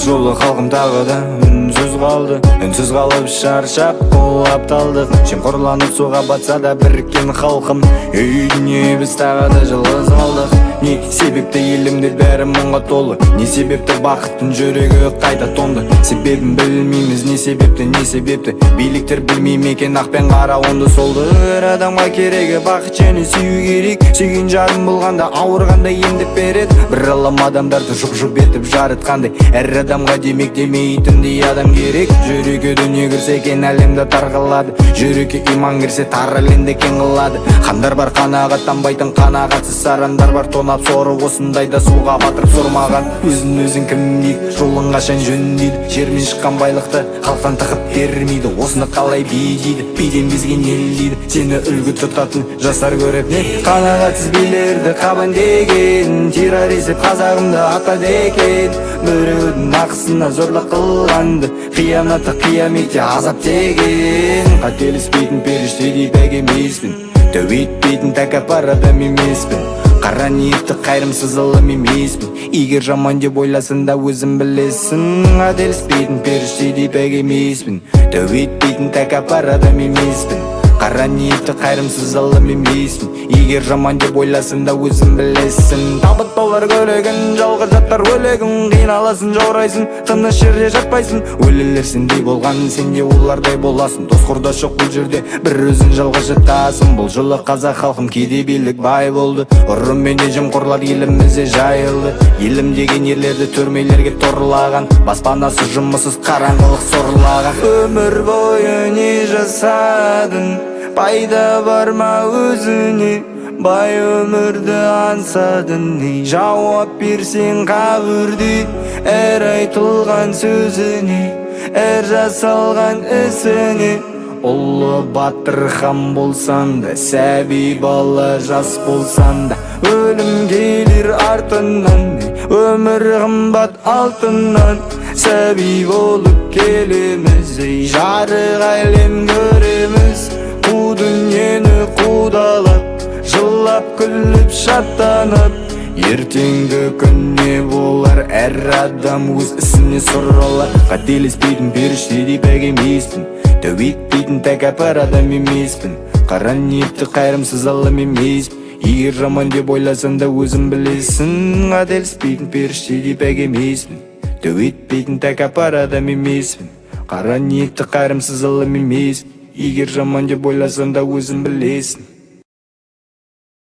жолы халқым тағы да үнсіз қалды. Үнсіз қалып шаршап қолап талдық. Жемқорланып суға батса да біріккен халқым. Үйіне біз тағы да жалғыз қалдық. Не себепті елімде бәрі мұңға толы? Не себепті бақыттың жүрегі қайта тоңды? Себебін білмейміз, не себепті биліктер білмейме екен ақ пен қара онды солды. Әр адамға керегі бақыт және сүю керек. Сүйген жарым болғанда ауырғанда емдеп береді. Бір алам адамдарды жұп-жұп етіп жарытқандай. Әр адамға демек демейтіндей адам керек. Жүрекке дүние кірсе екен әлемді тарқалады. Жүрекке иман кірсе тар әлемді кең қылады. Хандар бар қанағаттанбайтын қанағатсыз сарандар бар. Тонап сорып осындайда суға батырып сормаған. Өзін кім дейді, жолын қашан жөндейді. Жермен шыққан байлықты халықтан тығып бермейді. Осыны қалай бейдейді, бейден безген ел дейді. Сені үлгі тұтатын жастар көріп не? Қанағатсыз билерді қабан деген, террорист қазағымды атады екен. Біреудің ақысына зорлық қылғанды, қиянаты қияметте азап деген. Қателеспейтін періште деп емеспін, тәуетпейтін тәкаппар адам емеспін. Қара ниетті қайрымсыз ылым емеспін. Егер жаман деп ойласын да өзім білесің. Қателеспейтін періште деп емеспін, тәуетпейтін тәкаппар адам емеспін. Қара ниетті қайрымсыз ылым емеспін. Егер жаман деп ойласын да өзім білесің. Табыттаулар көлегін, жалғыз жаттар өлегін. Қиналасын, жаурайсың, тыныш жерде жатпайсың. Өлелер сендей болған, сенде олардай боласың. Дос құрдас жоқ бұл жерде, бір өзін жалғыз жатасың. Бұл жылы қазақ халқым кейде билік бай болды. Ұрым мен жемқорлар елімізде жайылды. Елім деген ерлерді түрмелерге торлаған, баспанасы жұмыссыз қараңғылық сорлаған. Өмір бойы не жасадың, пайда бар ма өзіне? Бай өмірді аңсадың не? Жауап берсең қабірде әр айтылған сөзіне, әр жасалған ісіне. Ұлы батыр хан болсан да, сәби бала жас болсан да, өлім келер артынан, өмір қымбат алтыннан. Сәби болып келеміз, жарық әлем көреміз. Қу дүниені қудалап, жылап күліп шаттанып. Ертеңгі күн не болар, әр адам өз ісіне сұралар. Қателеспейтін періште деп емеспін, тәуетпейтін тәкаппар адам емеспін. Қара ниетті қайрымсыз ылым емеспін. Егер жаман деп ойласын да өзім білесің. Қателеспейтін періште деп емеспін, тәуетпейтін тәкаппар адам емеспін. Қара ниетті қайрымсыз ылым емеспін. Егер жаман деп ойласын да өзім білесің.